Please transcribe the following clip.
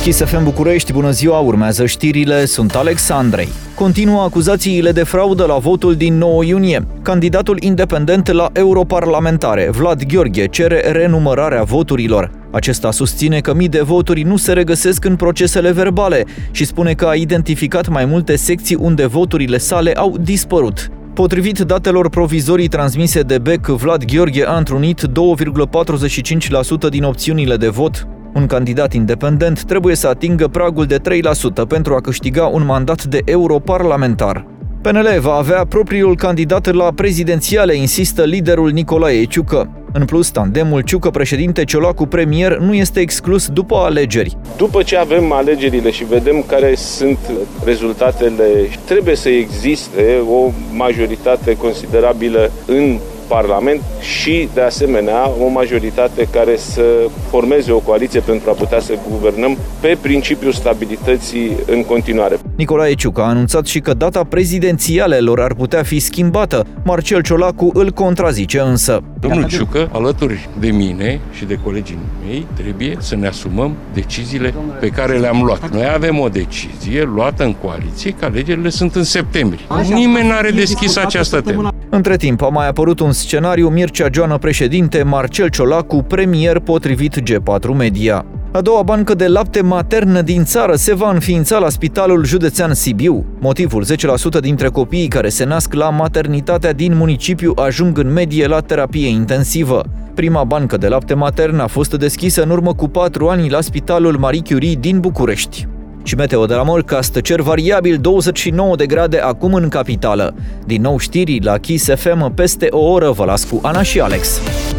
Kiss FM București, bună ziua, urmează știrile, sunt Alex Andrei. Continuă acuzațiile de fraudă la votul din 9 iunie. Candidatul independent la europarlamentare, Vlad Gheorghe, cere renumărarea voturilor. Acesta susține că mii de voturi nu se regăsesc în procesele verbale și spune că a identificat mai multe secții unde voturile sale au dispărut. Potrivit datelor provizorii transmise de BEC, Vlad Gheorghe a întrunit 2,45% din opțiunile de vot. Un candidat independent trebuie să atingă pragul de 3% pentru a câștiga un mandat de europarlamentar. PNL va avea propriul candidat la prezidențiale, insistă liderul Nicolae Ciucă. În plus, tandemul Ciucă-președinte, Ciolacu-premier nu este exclus după alegeri. După ce avem alegerile și vedem care sunt rezultatele, trebuie să existe o majoritate considerabilă în Parlament și, de asemenea, o majoritate care să formeze o coaliție pentru a putea să guvernăm pe principiul stabilității în continuare. Nicolae Ciucă a anunțat și că data prezidențialelor ar putea fi schimbată. Marcel Ciolacu îl contrazice însă. Domnul Ciucă, alături de mine și de colegii mei, trebuie să ne asumăm deciziile pe care le-am luat. Noi avem o decizie luată în coaliție, că alegerile sunt în septembrie. Nimeni n-are deschis această temă. Între timp a mai apărut un scenariu: Mircea Joană președinte, Marcel Ciolacu premier, potrivit G4 Media. A doua bancă de lapte matern din țară se va înființa la Spitalul Județean Sibiu. Motivul: 10% dintre copiii care se nasc la maternitatea din municipiu ajung în medie la terapie intensivă. Prima bancă de lapte matern a fost deschisă în urmă cu 4 ani la Spitalul Marie Curie din București. Și meteo de la Morcast, cer variabil, 29 de grade acum în capitală. Din nou știri la Kiss FM, peste o oră vă las cu Ana și Alex.